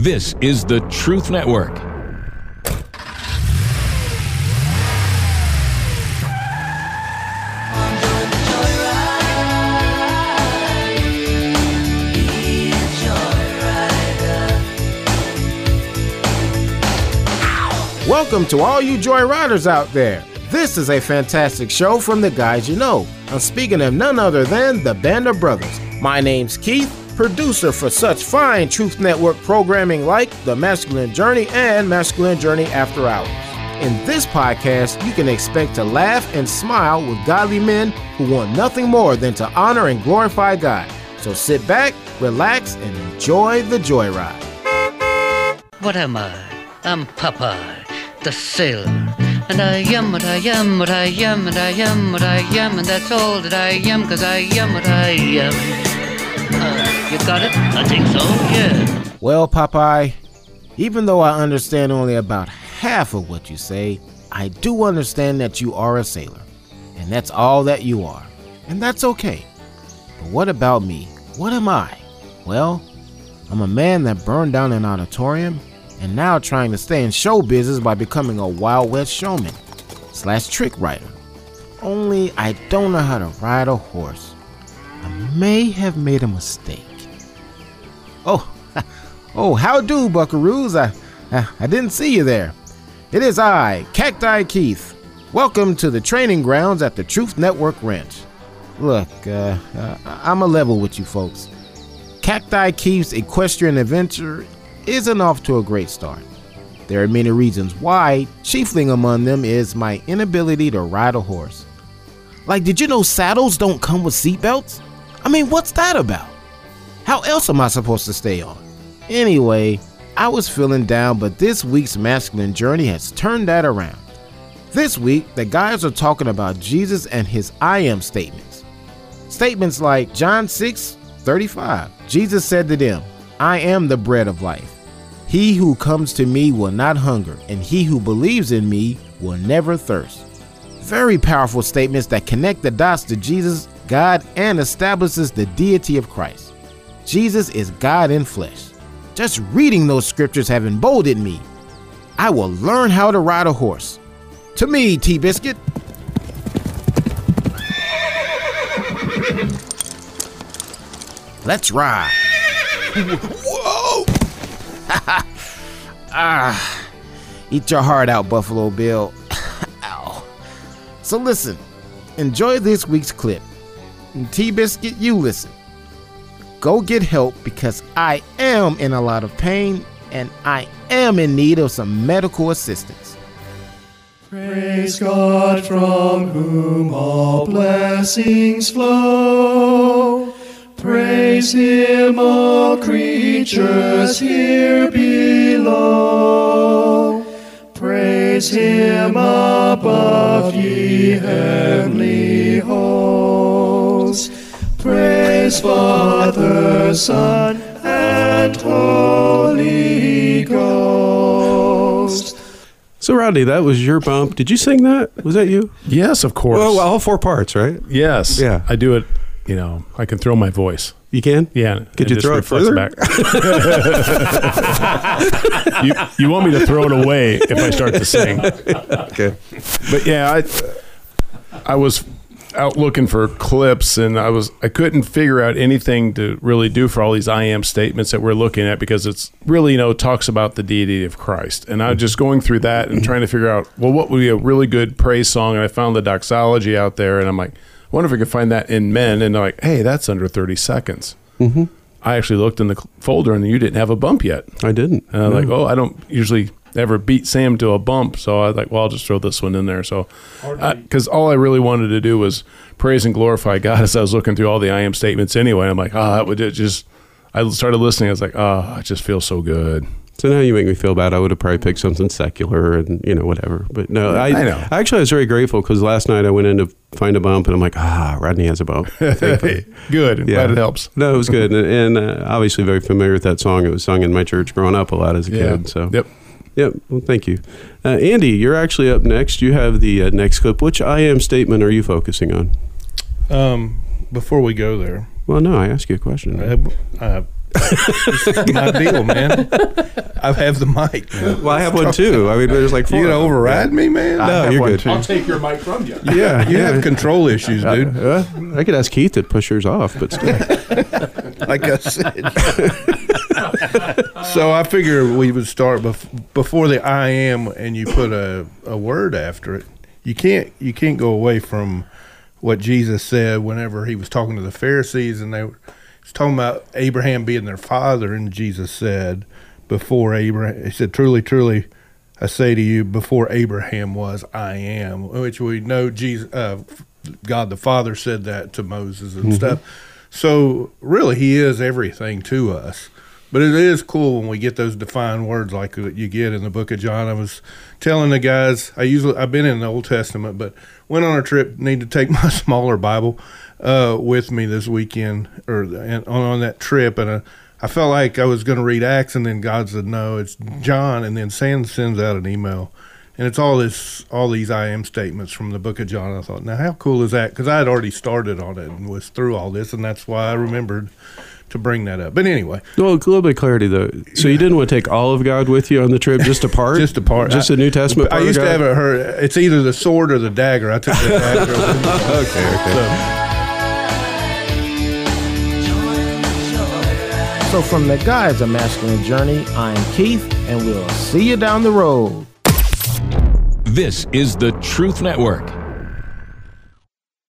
This is the Truth Network. Welcome to all you joyriders out there. This is a fantastic show from the guys you know. I'm speaking of none other than the Band of Brothers. My name's Keith, producer for such fine Truth Network programming like The Masculine Journey and Masculine Journey After Hours. In this podcast, you can expect to laugh and smile with godly men who want nothing more than to honor and glorify God. So sit back, relax, and enjoy the joyride. What am I? I'm Popeye, the sailor. And I am what I am, what I am, and I am what I am, and that's all that I am, 'cause I am what I am. You got it? I think so, yeah. Well, Popeye, even though I understand only about half of what you say, I do understand that you are a sailor. And that's all that you are. And that's okay. But what about me? What am I? Well, I'm a man that burned down an auditorium and now trying to stay in show business by becoming a Wild West showman / trick writer. Only I don't know how to ride a horse. I may have made a mistake. Oh, how do, buckaroos? I didn't see you there. It is I, Cacti Keith. Welcome to the training grounds at the Truth Network Ranch. Look, I'm a level with you folks. Cacti Keith's equestrian adventure isn't off to a great start. There are many reasons why, chiefly among them is my inability to ride a horse. Like, did you know saddles don't come with seatbelts? I mean, what's that about? How else am I supposed to stay on? Anyway, I was feeling down, but this week's Masculine Journey has turned that around. This week, the guys are talking about Jesus and his I am statements. Statements like John 6:35. Jesus said to them, I am the bread of life. He who comes to me will not hunger, and he who believes in me will never thirst. Very powerful statements that connect the dots to Jesus, God, and establishes the deity of Christ. Jesus is God in flesh. Just reading those scriptures have emboldened me. I will learn how to ride a horse. To me, T-Biscuit. Let's ride. Whoa! Eat your heart out, Buffalo Bill. Ow. So listen, enjoy this week's clip. And T-Biscuit, you listen. Go get help because I am in a lot of pain and I am in need of some medical assistance. Praise God from whom all blessings flow. Praise him, all creatures here below. Praise him above, ye heavenly hosts. Praise Father, Son, and Holy Ghost. So, Rodney, that was your bump. Did you sing that? Was that you? Yes, of course. Well, all 4 parts, right? Yes. Yeah. I do it, I can throw my voice. You can? Yeah. Could you throw it further? Back. you want me to throw it away if I start to sing. Okay. But yeah, I was out looking for clips and I couldn't figure out anything to really do for all these I am statements that we're looking at because it's really, talks about the deity of Christ. And I was just going through that and trying to figure out, well, what would be a really good praise song? And I found the doxology out there and I'm like, I wonder if I could find that in men. And they're like, hey, that's under 30 seconds. Mm-hmm. I actually looked in the folder and you didn't have a bump yet. I didn't. And I'm like, I don't usually ever beat Sam to a bump. So I was like, well, I'll just throw this one in there. So, because all I really wanted to do was praise and glorify God as I was looking through all the I am statements anyway. I'm like, that would just, I started listening. I was like, it just feels so good. So now you make me feel bad. I would have probably picked something secular and, whatever. But no, I know. Actually, I was very grateful because last night I went in to find a bump and I'm like, Rodney has a bump. Good. I'm glad it helps. No, it was good. And obviously very familiar with that song. It was sung in my church growing up a lot as a kid. So. Yep. Well, thank you. Andy, you're actually up next. You have the next clip. Which I am statement are you focusing on? Before we go there. Well, no, I asked you a question. It's my deal, man. I have the mic. Man. Well, I have one too. I mean, there's like 4. You gonna override me, man? No, you're good. I'll take your mic from you. Yeah, you have control issues, dude. I could ask Keith to push yours off, but still. Like I said. So I figured we would start before the I am, and you put a word after it. You can't go away from what Jesus said whenever he was talking to the Pharisees, and they were talking about Abraham being their father, and Jesus said, before Abraham, he said, truly, truly, I say to you, before Abraham was, I am, which we know Jesus, God the Father said that to Moses and stuff. So really, he is everything to us. But it is cool when we get those defined words like you get in the book of John. I was telling the guys, I've been in the Old Testament, but went on a trip, need to take my smaller Bible with me this weekend or on that trip, and I felt like I was going to read Acts, and then God said, no, it's John, and then Sam sends out an email, and it's all these I am statements from the book of John. I thought, now how cool is that? Because I had already started on it and was through all this, and that's why I remembered to bring that up. But anyway. Well, a little bit of clarity, though. So you didn't want to take all of God with you on the trip, just a part? Just a part. Just a New Testament part I used to have it heard, it's either the sword or the dagger. I took the dagger. So from the Guides of Masculine Journey, I'm Keith, and we'll see you down the road. This is the Truth Network.